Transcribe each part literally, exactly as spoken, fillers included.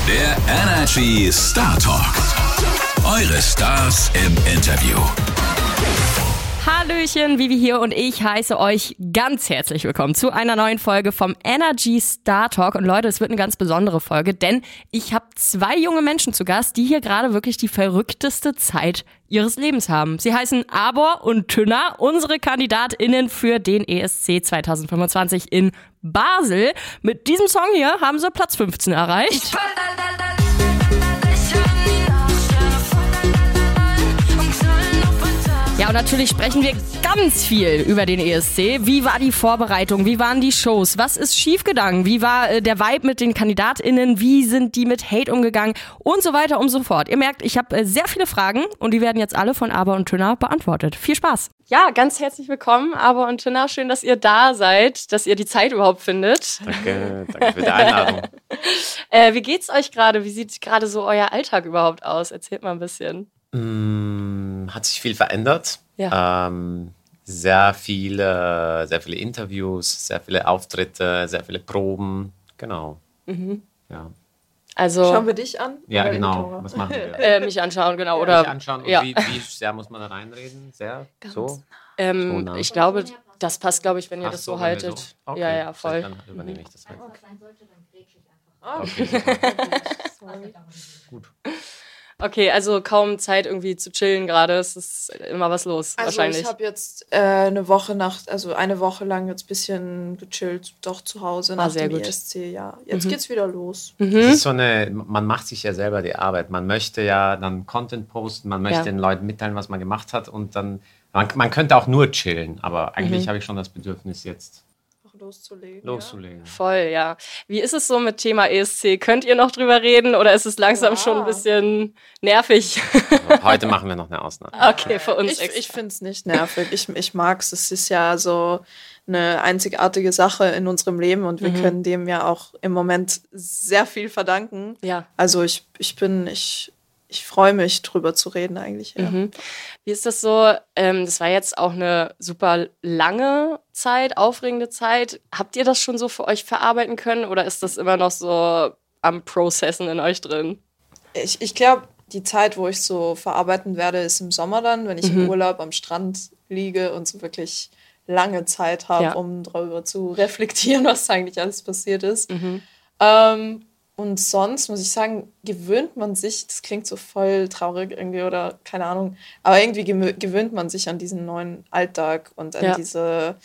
Der Energy Star Talk. Eure Stars im Interview. Hallöchen, Vivi hier und ich heiße euch ganz herzlich willkommen zu einer neuen Folge vom Energy Star Talk. Und Leute, es wird eine ganz besondere Folge, denn ich habe zwei junge Menschen zu Gast, die hier gerade wirklich die verrückteste Zeit ihres Lebens haben. Sie heißen Abor und Tünner, unsere KandidatInnen für den E S C zwanzig fünfundzwanzig in Basel. Mit diesem Song hier haben sie Platz fünfzehn erreicht. Ja, und natürlich sprechen wir ganz viel über den E S C. Wie war die Vorbereitung? Wie waren die Shows? Was ist schiefgegangen? Wie war äh, der Vibe mit den KandidatInnen? Wie sind die mit Hate umgegangen? Und so weiter und so fort. Ihr merkt, ich habe äh, sehr viele Fragen und die werden jetzt alle von Abor und Tünner beantwortet. Viel Spaß! Ja, ganz herzlich willkommen, Abor und Tünner. Schön, dass ihr da seid, dass ihr die Zeit überhaupt findet. Danke, danke für die Einladung. äh, wie geht's euch gerade? Wie sieht gerade so euer Alltag überhaupt aus? Erzählt mal ein bisschen. Mm, hat sich viel verändert. Ja. Ähm, sehr viele, sehr viele Interviews, sehr viele Auftritte, sehr viele Proben. Genau. Mhm. Ja. Also, schauen wir dich an? Ja, oder genau. Was machen wir? Äh, mich anschauen, genau. Oder Mich anschauen. Und ja. wie, wie sehr muss man da reinreden? Sehr? Ganz so? Ähm, So nah. ich glaube, das passt, glaube ich, wenn ihr Passt das so so, wenn wir haltet. so? Okay. Ja, ja, voll. Dann übernehme ich das halt. Okay. Okay, gut. Okay, also kaum Zeit irgendwie zu chillen gerade. Es ist immer was los, Also wahrscheinlich. ich habe jetzt äh, eine Woche nach, also eine Woche lang jetzt ein bisschen gechillt, doch zu Hause nach Ah, sehr dem gut. E S C, ja. Jetzt Mhm. geht's wieder los. Es Mhm. ist so eine, man macht sich ja selber die Arbeit. Man möchte ja dann Content posten, man möchte Ja. den Leuten mitteilen, was man gemacht hat und dann, man, man könnte auch nur chillen, aber eigentlich Mhm. habe ich schon das Bedürfnis, jetzt Noch loszulegen. loszulegen. Voll, ja. Wie ist es so mit Thema E S C? Könnt ihr noch drüber reden oder ist es langsam Ja. schon ein bisschen nervig? Also heute machen wir noch eine Ausnahme. Okay, für Ja. uns Ich, extra. ich finde es nicht nervig. Ich, ich mag es. Es ist ja so eine einzigartige Sache in unserem Leben und wir Mhm. können dem ja auch im Moment sehr viel verdanken. Ja. Also ich, ich bin, ich, ich freue mich, drüber zu reden eigentlich. Ja. Mhm. Wie ist das so? Ähm, das war jetzt auch eine super lange Zeit, aufregende Zeit. Habt ihr das schon so für euch verarbeiten können oder ist das immer noch so am Processen in euch drin? Ich, ich glaube, die Zeit, wo ich so verarbeiten werde, ist im Sommer dann, wenn ich Mhm. im Urlaub am Strand liege und so wirklich lange Zeit habe, Ja. um darüber zu reflektieren, was eigentlich alles passiert ist. Mhm. Ähm, und sonst muss ich sagen, gewöhnt man sich, das klingt so voll traurig irgendwie oder keine Ahnung, aber irgendwie gemö- gewöhnt man sich an diesen neuen Alltag und an Ja. diese,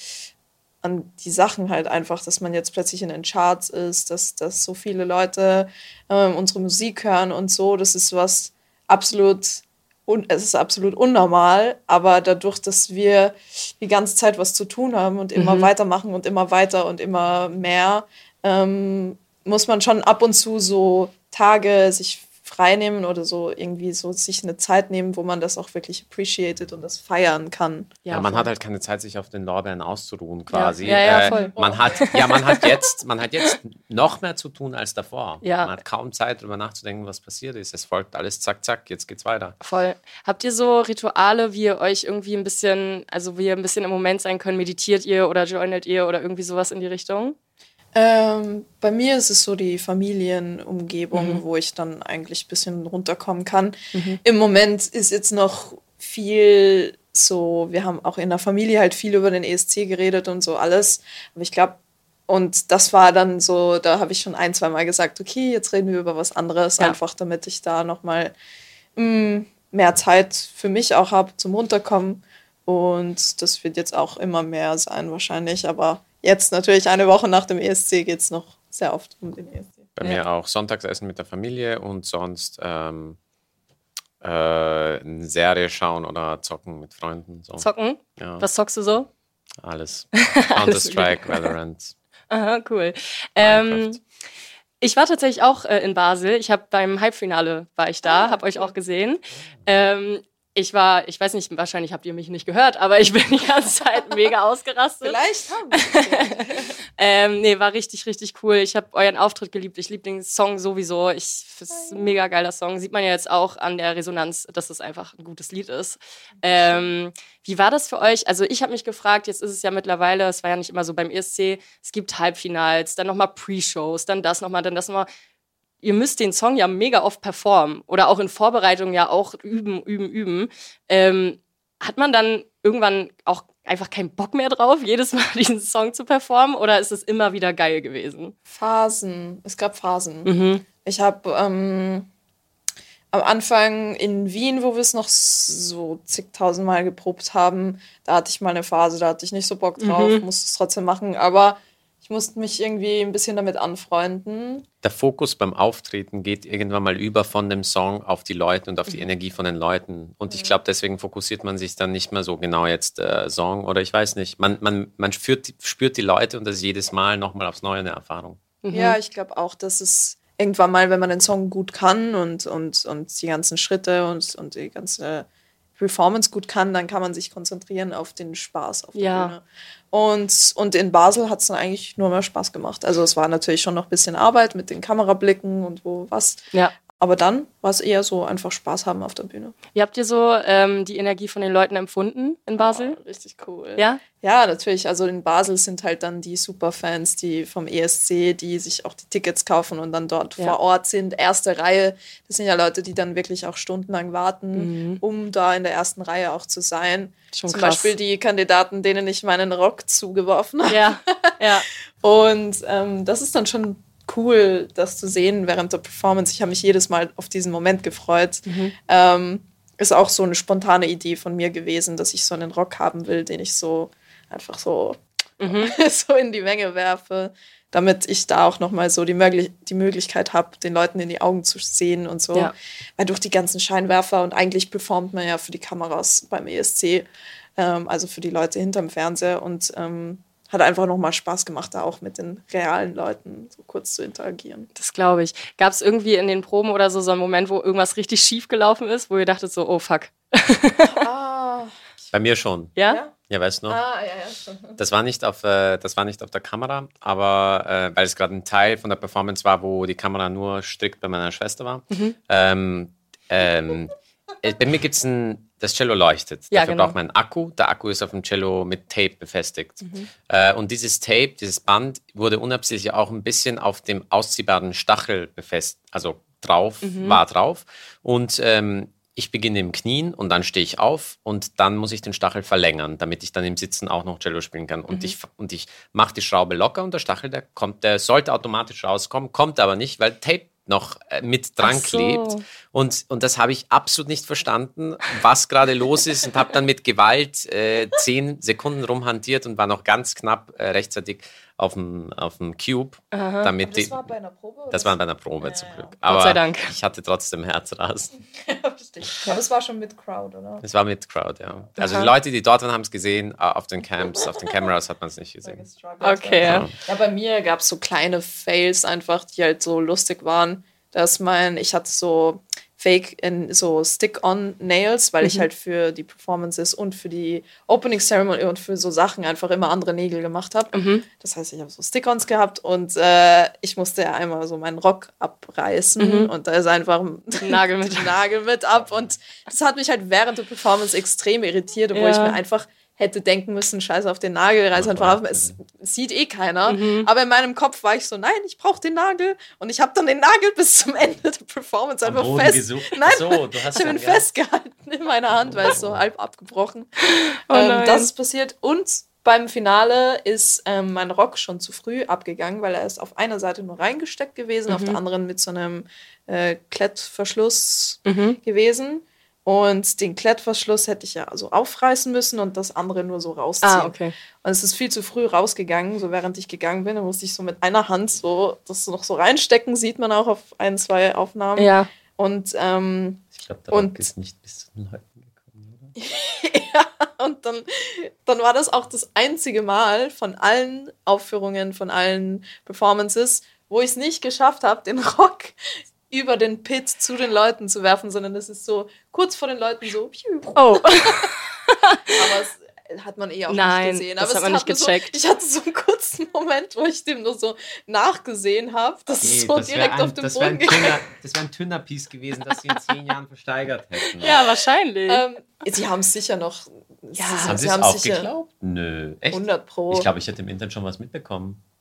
an die Sachen halt einfach, dass man jetzt plötzlich in den Charts ist, dass, dass so viele Leute ähm, unsere Musik hören und so, das ist was absolut, un- es ist absolut unnormal, aber dadurch, dass wir die ganze Zeit was zu tun haben und immer Mhm. weitermachen und immer weiter und immer mehr, ähm, muss man schon ab und zu so Tage sich freinehmen oder so irgendwie so sich eine Zeit nehmen, wo man das auch wirklich appreciated und das feiern kann. Ja, man voll. hat halt keine Zeit, sich auf den Lorbeeren auszuruhen, quasi. Ja, ja, Äh, voll. man hat, ja, man hat jetzt, man hat jetzt noch mehr zu tun als davor. Ja. Man hat kaum Zeit, darüber nachzudenken, was passiert ist. Es folgt alles zack, zack, jetzt geht's weiter. Voll. Habt ihr so Rituale, wie ihr euch irgendwie ein bisschen, also wie ihr ein bisschen im Moment sein könnt? Meditiert ihr oder journalt ihr oder irgendwie sowas in die Richtung? Ähm, bei mir ist es so die Familienumgebung, Mhm. wo ich dann eigentlich ein bisschen runterkommen kann. Mhm. Im Moment ist jetzt noch viel so, wir haben auch in der Familie halt viel über den E S C geredet und so alles. Aber ich glaube, und das war dann so, da habe ich schon ein, zwei Mal gesagt, okay, jetzt reden wir über was anderes, Ja. einfach damit ich da nochmal mehr Zeit für mich auch habe zum Runterkommen. Und das wird jetzt auch immer mehr sein wahrscheinlich, aber jetzt natürlich eine Woche nach dem E S C geht es noch sehr oft um den E S C. Bei Ja. mir auch Sonntagsessen mit der Familie und sonst ähm, äh, eine Serie schauen oder zocken mit Freunden. So. Zocken? Ja, Was zockst du so? alles. Alles Counter-Strike, Valorant. Aha, cool. Ähm, Minecraft. ich war tatsächlich auch äh, in Basel. Ich habe beim Halbfinale war ich da, habe euch auch gesehen. Ähm, ich war, ich weiß nicht, wahrscheinlich habt ihr mich nicht gehört, aber ich bin die ganze Zeit mega ausgerastet. Vielleicht haben wir Ähm, nee, war richtig, richtig cool. Ich habe euren Auftritt geliebt. Ich liebe den Song sowieso. Ich, das ist ein mega geiler Song. Sieht man ja jetzt auch an der Resonanz, dass es einfach ein gutes Lied ist. Ähm, wie war das für euch? Also ich habe mich gefragt, jetzt ist es ja mittlerweile, es war ja nicht immer so beim E S C, es gibt Halbfinals, dann nochmal Pre-Shows, dann das nochmal, dann das nochmal. ihr müsst den Song ja mega oft performen oder auch in Vorbereitung ja auch üben, üben, üben. Ähm, hat man dann irgendwann auch einfach keinen Bock mehr drauf, jedes Mal diesen Song zu performen, oder ist es immer wieder geil gewesen? Phasen. Es gab Phasen. Mhm. Ich habe ähm, am Anfang in Wien, wo wir es noch so zigtausend Mal geprobt haben, da hatte ich mal eine Phase, da hatte ich nicht so Bock drauf, Mhm. musste es trotzdem machen, aber ich musste mich irgendwie ein bisschen damit anfreunden. Der Fokus beim Auftreten geht irgendwann mal über von dem Song auf die Leute und auf die Energie von den Leuten. Und ich glaube, deswegen fokussiert man sich dann nicht mehr so genau jetzt äh, Song oder ich weiß nicht. Man, man, man spürt, spürt die Leute und das ist jedes Mal nochmal aufs Neue eine Erfahrung. Mhm. Ja, ich glaube auch, dass es irgendwann mal, wenn man den Song gut kann und, und, und die ganzen Schritte und, und die ganze Performance gut kann, dann kann man sich konzentrieren auf den Spaß auf der Ja. Bühne. Und, und in Basel hat es dann eigentlich nur mehr Spaß gemacht. Also es war natürlich schon noch ein bisschen Arbeit mit den Kamerablicken und wo was. Ja. Aber dann war es eher so einfach Spaß haben auf der Bühne. Wie habt ihr so ähm, die Energie von den Leuten empfunden in Basel? Oh, richtig cool. Ja? Ja, natürlich. Also in Basel sind halt dann die Superfans, die vom E S C, die sich auch die Tickets kaufen und dann dort Ja. vor Ort sind. Erste Reihe. Das sind ja Leute, die dann wirklich auch stundenlang warten, Mhm. um da in der ersten Reihe auch zu sein. Schon Zum krass. Beispiel die Kandidaten, denen ich meinen Rock zugeworfen habe. Ja, ja. Und ähm, das ist dann schon cool, das zu sehen während der Performance. Ich habe mich jedes Mal auf diesen Moment gefreut. Mhm. Ähm, ist auch so eine spontane Idee von mir gewesen, dass ich so einen Rock haben will, den ich so einfach so, Mhm. so in die Menge werfe, damit ich da auch nochmal so die, möglich- die Möglichkeit habe, den Leuten in die Augen zu sehen und so. Ja. Weil durch die ganzen Scheinwerfer und eigentlich performt man ja für die Kameras beim E S C, ähm, also für die Leute hinterm Fernseher und ähm, hat einfach nochmal Spaß gemacht, da auch mit den realen Leuten so kurz zu interagieren. Das glaube ich. Gab es irgendwie in den Proben oder so so einen Moment, wo irgendwas richtig schief gelaufen ist, wo ihr dachtet so, oh fuck. Ah, Bei mir schon. Ja? ja? Ja, weißt du noch? Ah, ja, ja, schon. Das war nicht auf, äh, das war nicht auf der Kamera, aber äh, weil es gerade ein Teil von der Performance war, wo die Kamera nur strikt bei meiner Schwester war. Mhm. Ähm, ähm, äh, bei mir gibt es ein, das Cello leuchtet. Ja, Dafür genau. braucht man einen Akku. Der Akku ist auf dem Cello mit Tape befestigt. Mhm. Äh, und dieses Tape, dieses Band, wurde unabsichtlich auch ein bisschen auf dem ausziehbaren Stachel befestigt, also drauf, Mhm. war drauf. Und ähm, ich beginne im Knien und dann stehe ich auf und dann muss ich den Stachel verlängern, damit ich dann im Sitzen auch noch Cello spielen kann. Und Mhm. ich, und ich mache die Schraube locker und der Stachel, der kommt, der sollte automatisch rauskommen, kommt aber nicht, weil Tape noch äh, mit dran Ach so. klebt. Und, und das habe ich absolut nicht verstanden, was gerade los ist und habe dann mit Gewalt äh, zehn Sekunden rumhantiert und war noch ganz knapp äh, rechtzeitig auf dem, auf dem Cube. Damit Das die, war bei einer Probe? oder das war bei einer Probe Ja, zum ja. Glück. Gott Aber sei Dank. ich hatte trotzdem Herzrasen. Verstehe. Aber es war schon mit Crowd, oder? Es war mit Crowd, ja. Also Aha. die Leute, die dort waren, haben es gesehen. äh, Auf den Camps, auf den Cameras hat man es nicht gesehen. Okay. Ja. Ja, bei mir gab es so kleine Fails einfach, die halt so lustig waren. Dass mein, ich hatte so Fake in so Stick-on-Nails, weil ich halt für die Performances und für die Opening Ceremony und für so Sachen einfach immer andere Nägel gemacht habe. Das heißt, ich habe so Stick-ons gehabt und äh, ich musste ja einmal so meinen Rock abreißen und da ist einfach ein Nagel mit. Nagel mit ab und das hat mich halt während der Performance extrem irritiert, obwohl Ja. ich mir einfach hätte denken müssen, scheiße auf den Nagel, reiß einfach ab, es sieht eh keiner. Aber in meinem Kopf war ich so, nein, ich brauche den Nagel und ich habe dann den Nagel bis zum Ende der Performance einfach Boden fest. gesucht. Nein, Ach so, du hast ich habe den ihn gehabt. festgehalten in meiner Hand, weil es so halb abgebrochen. Oh ähm, nein. das ist passiert und beim Finale ist ähm, mein Rock schon zu früh abgegangen, weil er ist auf einer Seite nur reingesteckt gewesen, auf der anderen mit so einem äh, Klettverschluss gewesen. Und den Klettverschluss hätte ich ja so aufreißen müssen und das andere nur so rausziehen. Ah, okay. Und es ist viel zu früh rausgegangen, so während ich gegangen bin. Da musste ich so mit einer Hand so das noch so reinstecken, sieht man auch auf ein, zwei Aufnahmen. Ja. Und, ähm, Ich glaube, der Und- Rock ist nicht bis zu den Leuten gekommen, oder? ja, und dann, dann war das auch das einzige Mal von allen Aufführungen, von allen Performances, wo ich es nicht geschafft habe, den Rock über den Pit zu den Leuten zu werfen, sondern das ist so kurz vor den Leuten so. Piu. Oh. Aber es hat man eh auch Nein, nicht gesehen. das Aber hat man es nicht mir gecheckt. So, ich hatte so einen kurzen Moment, wo ich dem nur so nachgesehen habe, dass es so direkt auf dem das wär Boden ein gegangen dünner, das wäre ein dünner Piece gewesen, das sie in zehn Jahren versteigert hätten. Ja, wahrscheinlich. ähm, Sie haben es sicher noch. Ja, Haben sie sie es haben auch sicher geglaubt? Nö, echt? hundert Pro. Ich glaube, ich hätte im Internet schon was mitbekommen.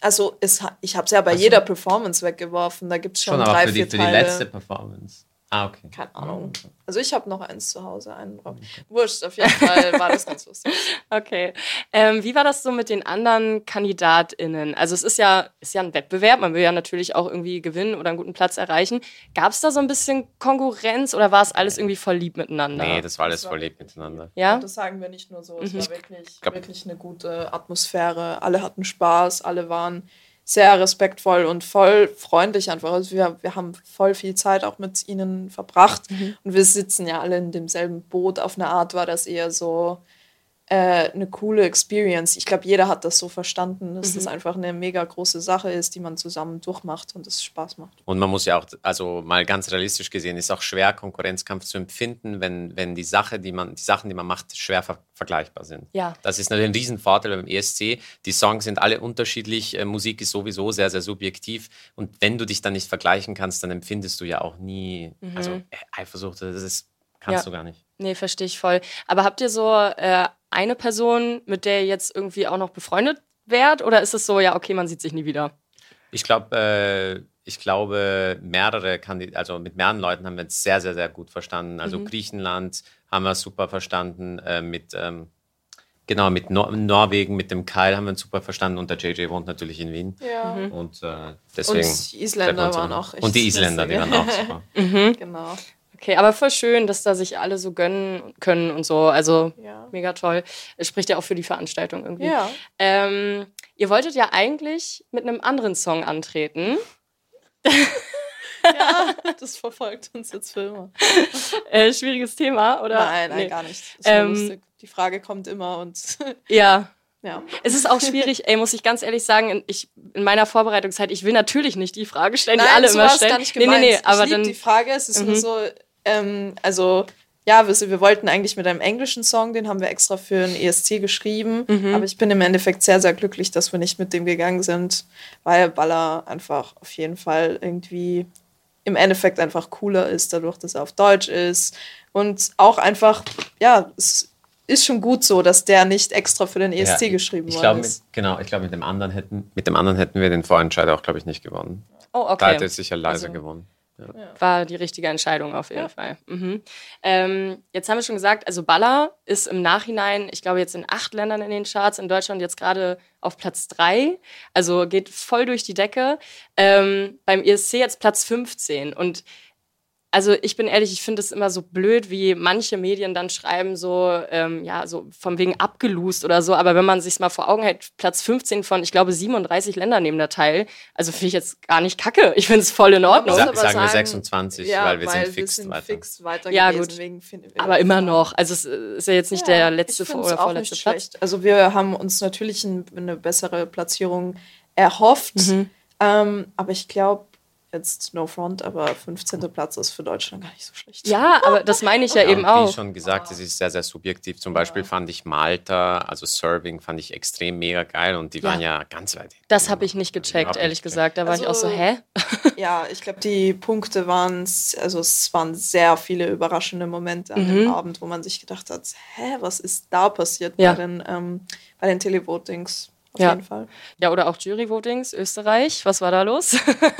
Also es, ich habe es ja bei so. jeder Performance weggeworfen. Da gibt es schon, Schon drei, aber für die, vier für die Teile. letzte Performance. Ah, okay. Keine Ahnung. Also ich habe noch eins zu Hause, einen Rock. Wurscht, auf jeden Fall war das ganz lustig. Okay. Ähm, wie war das so mit den anderen KandidatInnen? Also es ist ja, ist ja ein Wettbewerb, man will ja natürlich auch irgendwie gewinnen oder einen guten Platz erreichen. Gab es da so ein bisschen Konkurrenz oder war es alles irgendwie voll lieb miteinander? Nee, das war alles Das war voll lieb miteinander. Ja? Und das sagen wir nicht nur so, es Mhm. war wirklich, glaub- wirklich eine gute Atmosphäre. Alle hatten Spaß, alle waren sehr respektvoll und voll freundlich einfach. Also wir, wir haben voll viel Zeit auch mit ihnen verbracht. Mhm. Und wir sitzen ja alle in demselben Boot. Auf eine Art war das eher so äh, eine coole Experience. Ich glaube, jeder hat das so verstanden, dass Mhm. das einfach eine mega große Sache ist, die man zusammen durchmacht und es Spaß macht. Und man muss ja auch, also mal ganz realistisch gesehen, ist auch schwer, Konkurrenzkampf zu empfinden, wenn, wenn die Sache, die man, die Sachen, die man macht, schwer ver vergleichbar sind. Ja. Das ist natürlich ein Riesenvorteil beim E S C. Die Songs sind alle unterschiedlich, äh, Musik ist sowieso sehr, sehr subjektiv. Und wenn du dich dann nicht vergleichen kannst, dann empfindest du ja auch nie, Mhm. also äh, Eifersucht, das ist, kannst Ja. du gar nicht. Nee, verstehe ich voll. Aber habt ihr so äh, eine Person, mit der ihr jetzt irgendwie auch noch befreundet wärt? Oder ist es so, ja, okay, man sieht sich nie wieder? Ich glaube, äh, ich glaube, mehrere Kandid also mit mehreren Leuten haben wir uns sehr, sehr, sehr gut verstanden. Also Mhm. Griechenland haben wir super verstanden, äh, mit ähm, genau mit Nor Norwegen, mit dem Kyle haben wir uns super verstanden und der J J wohnt natürlich in Wien Ja. Mhm. und äh, deswegen Und die Isländer treffen wir uns waren immer. auch echt und die Isländer, die lustig. waren auch super. Mhm. Genau. Okay, aber voll schön, dass da sich alle so gönnen können und so. Also Ja. mega toll. Es spricht ja auch für die Veranstaltung irgendwie. Ja. Ähm, ihr wolltet ja eigentlich mit einem anderen Song antreten. Ja, das verfolgt uns jetzt für immer. Äh, schwieriges Thema, oder? Nein, nein, Nee. gar nicht. Das ist nur Ähm, lustig. Die Frage kommt immer und Ja. ja. Es ist auch schwierig, ey, muss ich ganz ehrlich sagen, ich, in meiner Vorbereitungszeit, ich will natürlich nicht die Frage stellen, die Nein, alle so immer war's stellen. gar nicht nee, gemeint. nee, nee, aber ich lieb dann. die Frage, es ist Mhm. nur so, ähm, also ja, wir, wir wollten eigentlich mit einem englischen Song, den haben wir extra für ein E S C geschrieben, Mhm. aber ich bin im Endeffekt sehr, sehr glücklich, dass wir nicht mit dem gegangen sind, weil Baller einfach auf jeden Fall irgendwie im Endeffekt einfach cooler ist, dadurch, dass er auf Deutsch ist und auch einfach, ja, es ist schon gut so, dass der nicht extra für den E S C Ja, geschrieben ich worden glaube, ist. mit, genau, ich glaube, mit dem anderen hätten, mit dem anderen hätten wir den Vorentscheid auch, glaube ich, nicht gewonnen. Oh, Da okay. hätte es sicher leise Also- gewonnen. War die richtige Entscheidung auf jeden Ja. Fall. Mhm. Ähm, jetzt haben wir schon gesagt, also Baller ist im Nachhinein, ich glaube, jetzt in acht Ländern in den Charts, in Deutschland jetzt gerade auf Platz drei. Also geht voll durch die Decke. Ähm, beim E S C jetzt Platz fünfzehn. Und also ich bin ehrlich, ich finde es immer so blöd, wie manche Medien dann schreiben, so, ähm, ja, so von wegen abgelost oder so. Aber wenn man sich mal vor Augen hält, Platz fünfzehn von, ich glaube, siebenunddreißig Ländern nehmen da teil. Also finde ich jetzt gar nicht kacke. Ich finde es voll in Ordnung. muss Sa aber sagen wir sagen, sechsundzwanzig, Ja, weil wir sind wir fix sind weiter. fix weiter Ja, gewesen. gut. Wegen Fin- Aber immer noch. Also es ist ja jetzt nicht Ja, der letzte ich vor- find's oder auch vorletzte nicht Platz. schlecht. Also wir haben uns natürlich ein, eine bessere Platzierung erhofft. Mhm. Ähm, aber ich glaube, jetzt no front, aber fünfzehnter Platz ist für Deutschland gar nicht so schlecht. Ja, aber das meine ich ja, Ja, eben und auch. Wie schon gesagt, es ist sehr, sehr subjektiv. Zum Beispiel fand ich Malta, also Serving, fand ich extrem mega geil und die Ja. waren ja ganz weit hinten. Das habe ich nicht gecheckt, Überhaupt ehrlich nicht gesagt. Da war ich auch so, Also- hä? Ja, ich glaube, die Punkte waren, also es waren sehr viele überraschende Momente an Mhm. dem Abend, wo man sich gedacht hat, hä, was ist da passiert Ja. bei den, ähm, bei den Televotings? Auf Ja. jeden Fall. Ja, oder auch Jury-Votings, Österreich. Was war da los?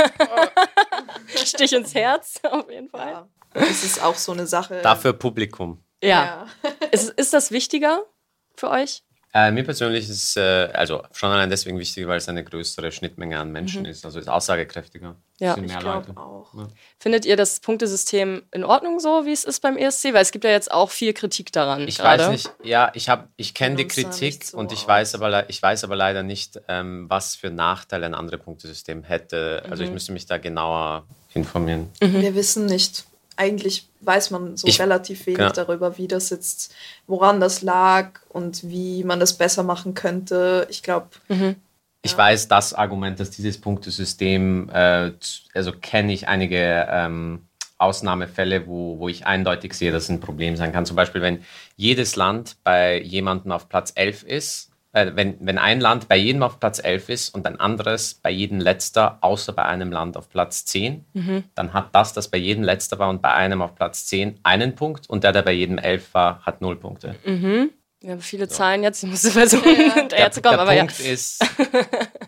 Stich ins Herz, auf jeden Fall. Ja. Das ist auch so eine Sache. Dafür Publikum. Ja. Ist, ist das wichtiger für euch? Äh, mir persönlich ist äh, also schon allein deswegen wichtig, weil es eine größere Schnittmenge an Menschen Mhm. ist. Also ist aussagekräftiger. Ja, Es sind Ich mehr glaube Leute. auch. Ja. Findet ihr das Punktesystem in Ordnung so, wie es ist beim E S C? Weil es gibt ja jetzt auch viel Kritik daran. Ich gerade. weiß nicht, ja, ich habe, ich kenne die uns da Kritik nicht so und ich aus. weiß aber, le- ich weiß aber leider nicht, ähm, was für Nachteile ein anderes Punktesystem hätte. Also ich Mhm. müsste mich da genauer informieren. Wir wissen nicht. Eigentlich weiß man so Ich- relativ wenig ja. darüber, wie das jetzt, woran das lag und wie man das besser machen könnte. Ich glaube, Ich Ja. weiß das Argument, dass dieses Punktesystem, äh, z- also kenne ich einige ähm, Ausnahmefälle, wo, wo ich eindeutig sehe, dass es ein Problem sein kann. Zum Beispiel, wenn jedes Land bei jemandem auf Platz elf ist, äh, wenn, wenn ein Land bei jedem auf Platz elf ist und ein anderes bei jedem Letzter, außer bei einem Land auf Platz zehn, dann hat das, das bei jedem Letzter war und bei einem auf Platz zehn, einen Punkt und der, der bei jedem elf war, hat null Punkte. Wir haben viele Zahlen jetzt, ich musste versuchen, Der, hinterher zu kommen. der Aber ja. Punkt ist,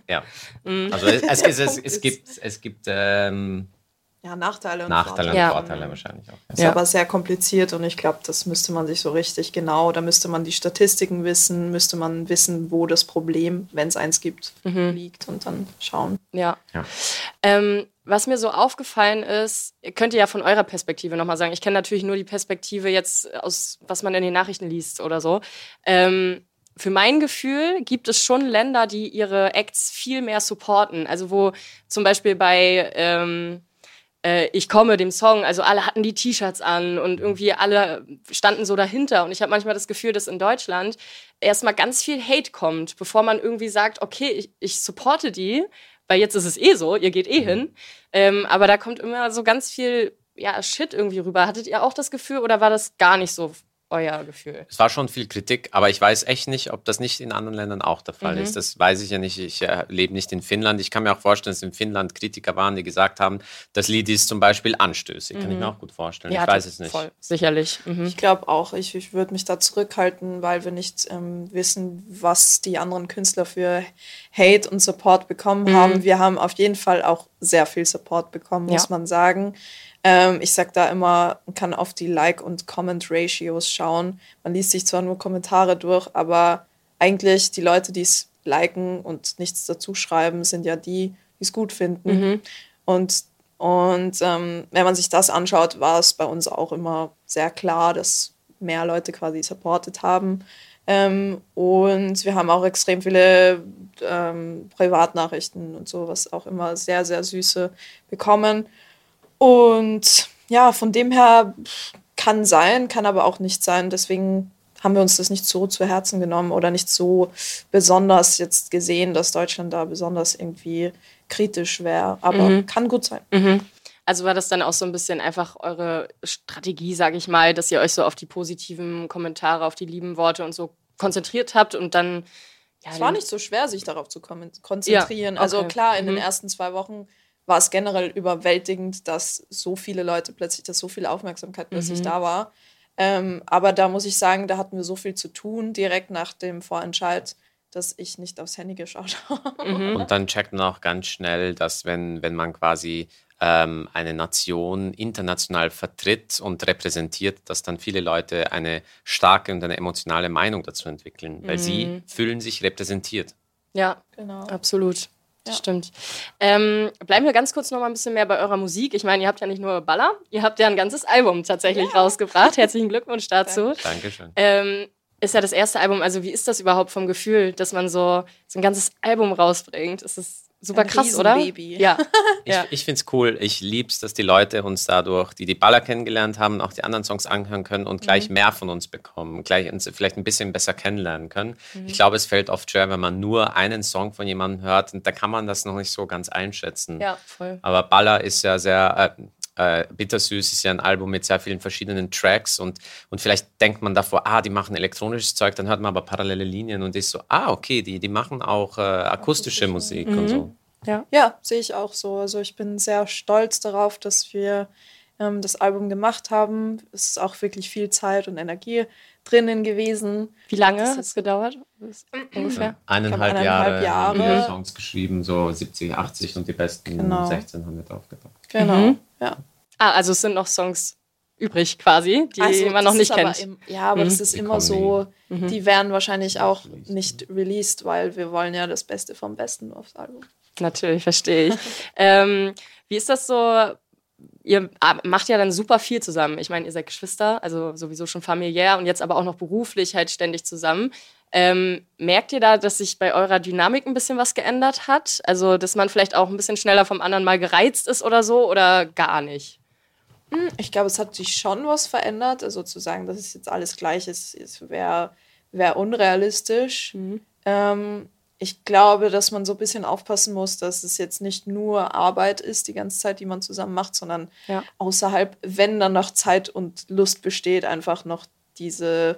Ja. Also es, es, es, es, es gibt, es gibt ähm, Ja, Nachteile und Nachteile und Ja. Vorteile wahrscheinlich auch. Ist Ja. aber sehr kompliziert und ich glaube, das müsste man sich so richtig genau, da müsste man die Statistiken wissen, müsste man wissen, wo das Problem, wenn es eins gibt, liegt und dann schauen. Ja. Ja. Ähm, was mir so aufgefallen ist, ihr könnt ihr ja von eurer Perspektive nochmal sagen, ich kenne natürlich nur die Perspektive jetzt aus, was man in den Nachrichten liest oder so. Ähm, für mein Gefühl gibt es schon Länder, die ihre Acts viel mehr supporten. Also wo zum Beispiel bei ähm, äh, Ich komme, dem Song, also alle hatten die T-Shirts an und irgendwie alle standen so dahinter. Und ich habe manchmal das Gefühl, dass in Deutschland erstmal ganz viel Hate kommt, bevor man irgendwie sagt, okay, ich, ich supporte die, weil jetzt ist es eh so, ihr geht eh hin. Ähm, aber da kommt immer so ganz viel ja, Shit irgendwie rüber. Hattet ihr auch das Gefühl oder war das gar nicht so euer Gefühl? Es war schon viel Kritik, aber ich weiß echt nicht, ob das nicht in anderen Ländern auch der Fall Mhm. ist. Das weiß ich ja nicht. Ich äh, lebe nicht in Finnland. Ich kann mir auch vorstellen, dass in Finnland Kritiker waren, die gesagt haben, das Lied ist zum Beispiel anstößig. Kann ich mir auch gut vorstellen. ich weiß es nicht. Voll, sicherlich. Mhm. Ich glaube auch, ich, ich würde mich da zurückhalten, weil wir nicht ähm, wissen, was die anderen Künstler für Hate und Support bekommen Mhm. haben. Wir haben auf jeden Fall auch sehr viel Support bekommen, muss Ja. man sagen. Ähm, ich sag da immer, man kann auf die Like- und Comment-Ratios schauen. Man liest sich zwar nur Kommentare durch, aber eigentlich die Leute, die es liken und nichts dazu schreiben, sind ja die, die es gut finden. Mhm. Und, und ähm, wenn man sich das anschaut, war es bei uns auch immer sehr klar, dass mehr Leute quasi supportet haben. Ähm, und wir haben auch extrem viele ähm, Privatnachrichten und so, was auch immer sehr, sehr süße bekommen. Und ja, von dem her kann sein, kann aber auch nicht sein. Deswegen haben wir uns das nicht so zu Herzen genommen oder nicht so besonders jetzt gesehen, dass Deutschland da besonders irgendwie kritisch wäre. Aber Mhm. kann gut sein. Mhm. Also war das dann auch so ein bisschen einfach eure Strategie, sage ich mal, dass ihr euch so auf die positiven Kommentare, auf die lieben Worte und so konzentriert habt und dann... Ja, Es war den- nicht so schwer, sich darauf zu kon- konzentrieren. Ja, Also okay. klar, in Mhm. den ersten zwei Wochen war es generell überwältigend, dass so viele Leute plötzlich, dass so viel Aufmerksamkeit plötzlich Mhm. da war. Ähm, aber da muss ich sagen, da hatten wir so viel zu tun, direkt nach dem Vorentscheid, dass ich nicht aufs Handy geschaut habe. Mhm. Und dann checkt man auch ganz schnell, dass wenn, wenn man quasi ähm, eine Nation international vertritt und repräsentiert, dass dann viele Leute eine starke und eine emotionale Meinung dazu entwickeln, weil sie fühlen sich repräsentiert. Ja, Genau. absolut. Das Ja. stimmt. Ähm, bleiben wir ganz kurz noch mal ein bisschen mehr bei eurer Musik. Ich meine, ihr habt ja nicht nur Baller, ihr habt ja ein ganzes Album tatsächlich rausgebracht. Herzlichen Glückwunsch dazu. Dankeschön. Ähm, ist ja das erste Album. Also wie ist das überhaupt vom Gefühl, dass man so, so ein ganzes Album rausbringt? Ist das super Ein krass, oder? Riesenbaby. Ja. Ich, ja. ich finde es cool. Ich liebe es, dass die Leute uns dadurch, die die Baller kennengelernt haben, auch die anderen Songs anhören können und gleich Mhm. mehr von uns bekommen, gleich uns vielleicht ein bisschen besser kennenlernen können. Mhm. Ich glaube, es fällt oft schwer, wenn man nur einen Song von jemandem hört und da kann man das noch nicht so ganz einschätzen. Ja, voll. Aber Baller ist ja sehr... Äh, Äh, Bittersüß ist ja ein Album mit sehr vielen verschiedenen Tracks und, und vielleicht denkt man davor, ah, die machen elektronisches Zeug, dann hört man aber parallele Linien und ist so, ah, okay, die, die machen auch äh, akustische Musik und so. Ja. Ja, sehe ich auch so. Also ich bin sehr stolz darauf, dass wir ähm, das Album gemacht haben. Es ist auch wirklich viel Zeit und Energie drinnen gewesen. Wie lange Das hat es gedauert? Ungefähr? Eineinhalb, eineinhalb Jahre, Jahre. haben wir Songs geschrieben, so siebzig, achtzig und die besten Genau. sechzehn haben wir draufgebracht. Genau, Mhm. ja. Ah, also es sind noch Songs übrig quasi, die Also, man das noch nicht ist aber kennt. Im, ja, aber Mhm. das ist Die immer kommen so, Mhm. die werden wahrscheinlich auch released. nicht released, weil wir wollen ja das Beste vom Besten aufs Album. Natürlich, verstehe ich. ähm, wie ist das so? Ihr ah, macht ja dann super viel zusammen. Ich meine, ihr seid Geschwister, also sowieso schon familiär und jetzt aber auch noch beruflich halt ständig zusammen. Ähm, merkt ihr da, dass sich bei eurer Dynamik ein bisschen was geändert hat? Also, dass man vielleicht auch ein bisschen schneller vom anderen mal gereizt ist oder so oder gar nicht? Ich glaube, es hat sich schon was verändert. Also zu sagen, dass es jetzt alles gleich ist, ist wäre wär unrealistisch. Ähm, ich glaube, dass man so ein bisschen aufpassen muss, dass es jetzt nicht nur Arbeit ist, die ganze Zeit, die man zusammen macht, sondern Ja. außerhalb, wenn dann noch Zeit und Lust besteht, einfach noch diese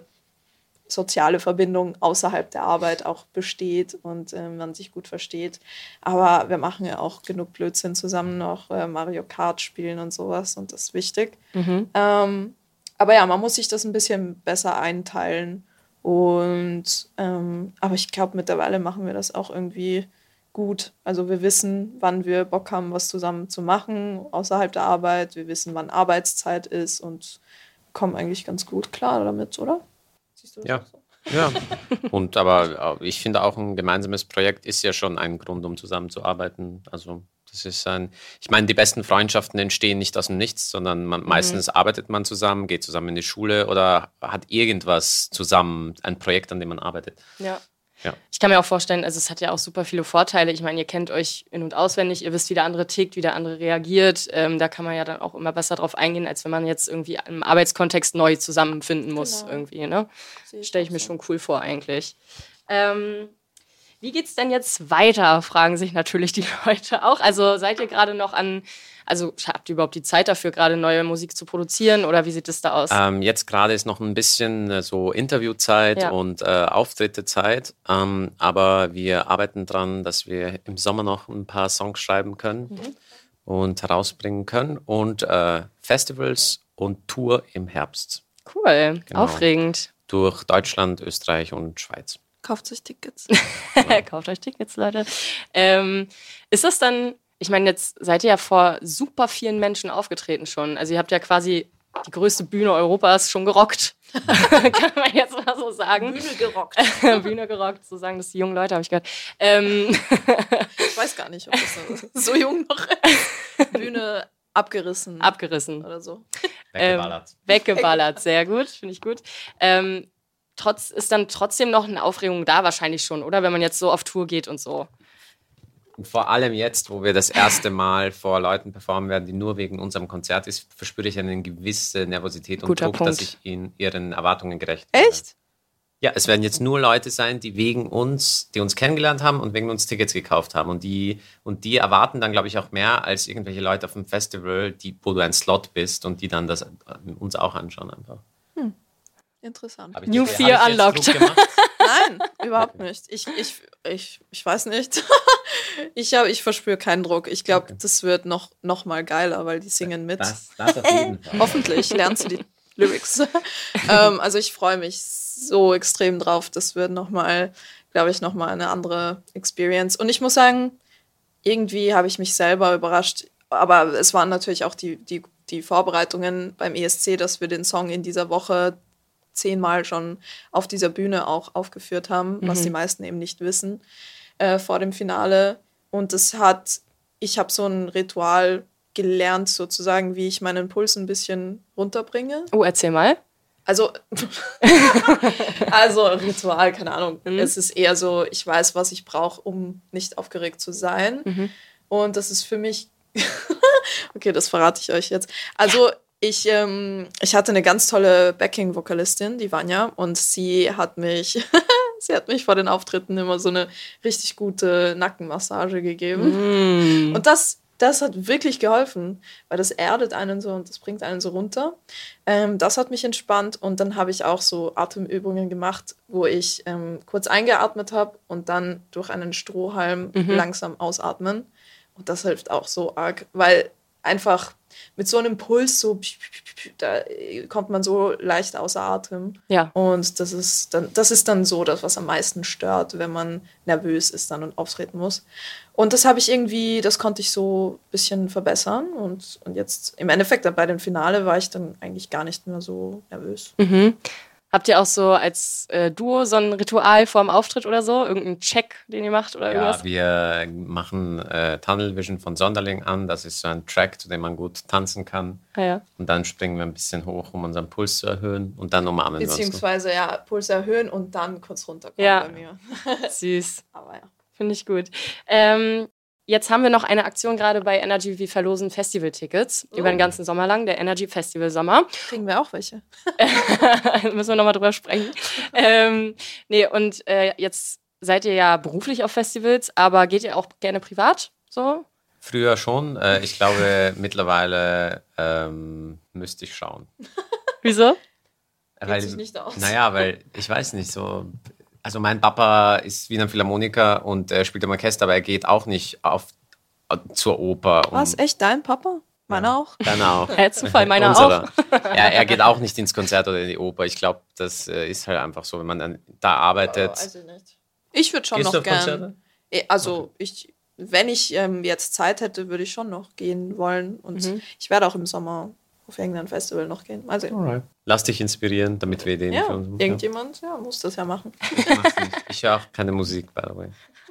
soziale Verbindung außerhalb der Arbeit auch besteht und äh, man sich gut versteht. Aber wir machen ja auch genug Blödsinn zusammen noch, äh, Mario Kart spielen und sowas und das ist wichtig. Mhm. Ähm, aber ja, man muss sich das ein bisschen besser einteilen. Und ähm, aber ich glaube, mittlerweile machen wir das auch irgendwie gut. Also wir wissen, wann wir Bock haben, was zusammen zu machen, außerhalb der Arbeit. Wir wissen, wann Arbeitszeit ist und kommen eigentlich ganz gut klar damit, oder? Siehst du das Ja. auch so? Ja, und aber ich finde auch ein gemeinsames Projekt ist ja schon ein Grund, um zusammenzuarbeiten. Also das ist ein, ich meine, die besten Freundschaften entstehen nicht aus dem Nichts, sondern man, mhm. meistens arbeitet man zusammen, geht zusammen in die Schule oder hat irgendwas zusammen, ein Projekt, an dem man arbeitet. Ja. Ja. Ich kann mir auch vorstellen, also es hat ja auch super viele Vorteile. Ich meine, ihr kennt euch in- und auswendig, ihr wisst, wie der andere tickt, wie der andere reagiert. Ähm, da kann man ja dann auch immer besser drauf eingehen, als wenn man jetzt irgendwie im Arbeitskontext neu zusammenfinden muss. Genau. Irgendwie, ne? ich Stelle ich auch mir so. schon cool vor eigentlich. Ähm, wie geht's denn jetzt weiter, fragen sich natürlich die Leute auch. Also seid ihr gerade noch an, also habt ihr überhaupt die Zeit dafür, gerade neue Musik zu produzieren oder wie sieht es da aus? Ähm, jetzt gerade ist noch ein bisschen äh, so Interviewzeit Ja. und äh, Auftrittezeit, ähm, aber wir arbeiten dran, dass wir im Sommer noch ein paar Songs schreiben können Mhm. und herausbringen können und äh, Festivals und Tour im Herbst Cool, Genau. aufregend. durch Deutschland, Österreich und Schweiz. Kauft sich Tickets. Kauft euch Tickets, Leute. Ähm, ist das dann, ich meine, jetzt seid ihr ja vor super vielen Menschen aufgetreten schon. Also ihr habt ja quasi die größte Bühne Europas schon gerockt. Kann man jetzt mal so sagen. Bühne gerockt. Bühne gerockt, so sagen das die jungen Leute, habe ich gehört. Ähm, Ich weiß gar nicht, ob das so jung noch ist. Bühne abgerissen abgerissen. oder so. Weggeballert. Weggeballert, sehr gut, finde ich gut. Ähm, trotz, ist dann trotzdem noch eine Aufregung da wahrscheinlich schon, oder? Wenn man jetzt so auf Tour geht und so. Und vor allem jetzt, wo wir das erste Mal vor Leuten performen werden, die nur wegen unserem Konzert ist, verspüre ich eine gewisse Nervosität und Guter Druck, Punkt. dass ich in ihren Erwartungen gerecht werde. Echt? Ja, es werden jetzt nur Leute sein, die wegen uns, die uns kennengelernt haben und wegen uns Tickets gekauft haben. Und die, und die erwarten dann, glaube ich, auch mehr als irgendwelche Leute auf dem Festival, die, wo du ein Slot bist und die dann das äh, uns auch anschauen einfach. Interessant. Hab ich New das- Fear hab ich jetzt unlocked. Druck gemacht? Nein, überhaupt nicht. Ich, ich, ich, ich weiß nicht. Ich, hab, ich verspüre keinen Druck. Ich glaube, Okay. das wird noch, noch mal geiler, weil die singen mit. Das, das auf jeden Fall. Hoffentlich lernst du die Lyrics. ähm, also ich freue mich so extrem drauf. Das wird noch mal, glaube ich, noch mal eine andere Experience. Und ich muss sagen, irgendwie habe ich mich selber überrascht. Aber es waren natürlich auch die, die, die Vorbereitungen beim E S C, dass wir den Song in dieser Woche zehnmal schon auf dieser Bühne auch aufgeführt haben, was die meisten eben nicht wissen, äh, vor dem Finale. Und es hat, ich habe so ein Ritual gelernt, sozusagen, wie ich meinen Puls ein bisschen runterbringe. Oh, erzähl mal. Also, also Ritual, keine Ahnung. Mhm. Es ist eher so, ich weiß, was ich brauche, um nicht aufgeregt zu sein. Mhm. Und das ist für mich, okay, das verrate ich euch jetzt. Also ich, ähm, ich hatte eine ganz tolle Backing-Vokalistin, die Vanya, und sie hat mich, sie hat mich vor den Auftritten immer so eine richtig gute Nackenmassage gegeben. Mm. Und das, das hat wirklich geholfen, weil das erdet einen so und das bringt einen so runter. Ähm, das hat mich entspannt und dann habe ich auch so Atemübungen gemacht, wo ich ähm, kurz eingeatmet habe und dann durch einen Strohhalm langsam ausatmen. Und das hilft auch so arg, weil einfach mit so einem Puls so, da kommt man so leicht außer Atem. Ja. Und das ist dann, das ist dann so das, was am meisten stört, wenn man nervös ist dann und auftreten muss. Und das habe ich irgendwie, das konnte ich so ein bisschen verbessern. Und, und jetzt im Endeffekt bei dem Finale war ich dann eigentlich gar nicht mehr so nervös. Mhm. Habt ihr auch so als äh, Duo so ein Ritual vor dem Auftritt oder so? Irgendeinen Check, den ihr macht oder Ja, irgendwas? wir machen äh, Tunnel Vision von Sonderling an. Das ist so ein Track, zu dem man gut tanzen kann. Ah, ja. Und dann springen wir ein bisschen hoch, um unseren Puls zu erhöhen. Und dann umarmen wir uns. noch. Beziehungsweise ja, Puls erhöhen und dann kurz runterkommen Ja. bei mir. Süß. Aber ja. Finde ich gut. Ähm, jetzt haben wir noch eine Aktion gerade bei Energy. Wir verlosen Festival-Tickets über den ganzen Sommer lang, der Energy Festival Sommer. Kriegen wir auch welche? Müssen wir nochmal drüber sprechen. ähm, nee, und äh, jetzt seid ihr ja beruflich auf Festivals, aber geht ihr auch gerne privat? So? Früher schon. Äh, ich glaube, mittlerweile ähm, müsste ich schauen. Wieso? Weil, sich nicht aus. Naja, weil ich weiß nicht so. Also mein Papa ist Wiener Philharmoniker und er spielt im Orchester, aber er geht auch nicht auf, zur Oper. Um, Was, echt dein Papa? Meiner auch? Genau. Äh, Zufall, meiner Unserer. auch. Ja, er geht auch nicht ins Konzert oder in die Oper. Ich glaube, das äh, ist halt einfach so, wenn man dann da arbeitet. Oh, also nicht. Ich würde schon Gehst du noch auf gern. Konzerte? Also Okay. ich, wenn ich ähm, jetzt Zeit hätte, würde ich schon noch gehen wollen. Und Mhm. ich werde auch im Sommer auf irgendein Festival noch gehen. Also Alright. Lass dich inspirieren, damit wir Ideen ja, für uns machen. irgendjemand ja, muss das ja machen. Ich mach's nicht. Ich höre auch keine Musik, by the way.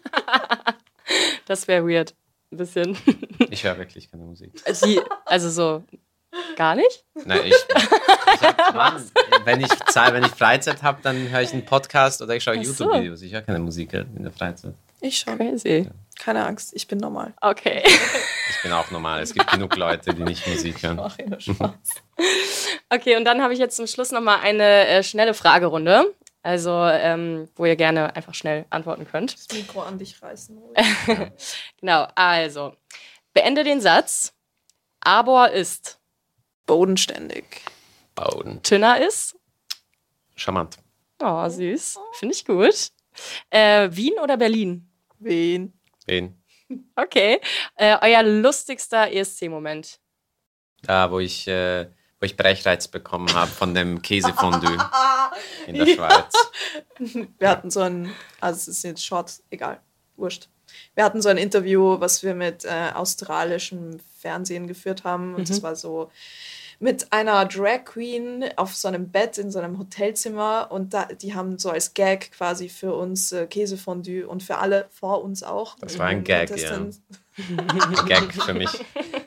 Das wäre weird. Ein bisschen. Ich höre wirklich keine Musik. Die, also so gar nicht? Nein, ich, ich hab, Mann, wenn ich Zeit, wenn ich Freizeit habe, dann höre ich einen Podcast oder ich schaue Ach so. YouTube-Videos. Ich höre keine Musik in der Freizeit. Ich schon. Crazy. Keine Angst, ich bin normal. Okay. Ich bin auch normal. Es gibt genug Leute, die nicht Musik hören. Ach, ja, Spaß. Okay, und dann habe ich jetzt zum Schluss nochmal eine äh, schnelle Fragerunde. Also, ähm, wo ihr gerne einfach schnell antworten könnt. Das Mikro an dich reißen. Genau, also, beende den Satz. Arbor ist. Bodenständig. Bauen. Tünner ist. Charmant. Oh, süß. Finde ich gut. Äh, Wien oder Berlin? Wen? Wen? Okay. Äh, euer lustigster E S C-Moment. Da, wo ich, äh, wo ich Brechreiz bekommen habe von dem Käsefondue in der Schweiz. Wir hatten so ein, also es ist jetzt short, egal, wurscht. Wir hatten so ein Interview, was wir mit äh, australischem Fernsehen geführt haben. Und es war so mit einer Drag Queen auf so einem Bett in so einem Hotelzimmer. Und da, die haben so als Gag quasi für uns äh, Käsefondue und für alle vor uns auch. Das war ein Und Gag, das ja. dann, Ein Gag für mich.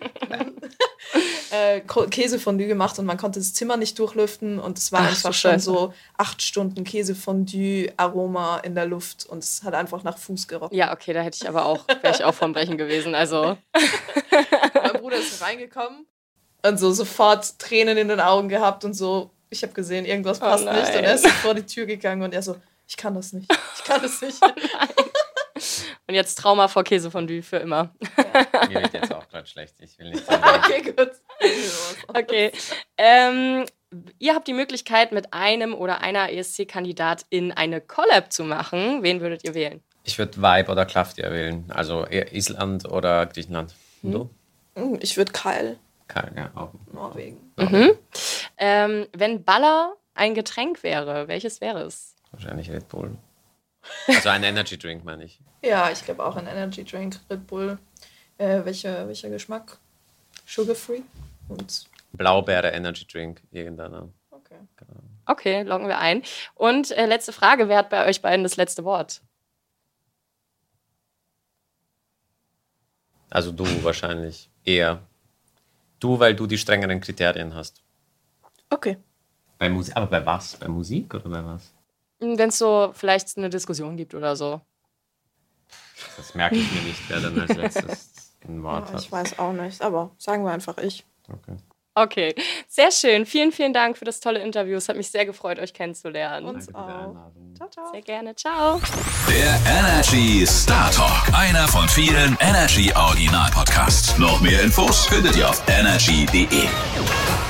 äh, Ko- Käsefondue gemacht und man konnte das Zimmer nicht durchlüften und es war Ach, einfach so schon scheiße. so acht Stunden Käsefondue-Aroma in der Luft und es hat einfach nach Fuß gerochen. Ja, okay, da hätte ich aber auch, wäre ich auch vom Brechen gewesen. Also, Mein Bruder ist reingekommen und so sofort Tränen in den Augen gehabt und so, ich habe gesehen, irgendwas passt Oh nicht nein. und er ist so vor die Tür gegangen und er so, ich kann das nicht, ich kann das nicht. und jetzt Trauma vor Käsefondue für immer. Mir wird jetzt auch gerade schlecht. Ich will nicht sagen. Okay, gut. Okay. Ähm, ihr habt die Möglichkeit, mit einem oder einer E S C-Kandidatin eine Collab zu machen. Wen würdet ihr wählen? Ich würde Vibe oder Klaftia wählen. Also eher Island oder Griechenland. Und du? Ich würde Kyle, Kein, ja, auch. Norwegen. Ähm, wenn Baller ein Getränk wäre, welches wäre es? Wahrscheinlich Red Bull. Also ein Energy Drink, meine ich. Ja, ich glaube auch ein Energy Drink, Red Bull. Äh, welcher, welcher Geschmack? Sugar-free? Und Blaubeere Energy Drink, irgendeiner. okay. Okay, loggen wir ein. Und äh, letzte Frage, wer hat bei euch beiden das letzte Wort? Also du wahrscheinlich eher. Du, weil du die strengeren Kriterien hast. Okay. Bei Musik, aber bei was? Bei Musik oder bei was? Wenn es so vielleicht eine Diskussion gibt oder so. Das merke ich mir nicht, wer dann als letztes ein Wort Ja, hat. ich weiß auch nicht, aber sagen wir einfach ich. Okay. Okay, sehr schön. Vielen, vielen Dank für das tolle Interview. Es hat mich sehr gefreut, euch kennenzulernen. Uns Danke für die auch. Einladung. Ciao, ciao. Sehr gerne. Ciao. Der Energy Star Talk, einer von vielen Energy Original Podcasts. Noch mehr Infos findet ihr auf energy punkt de.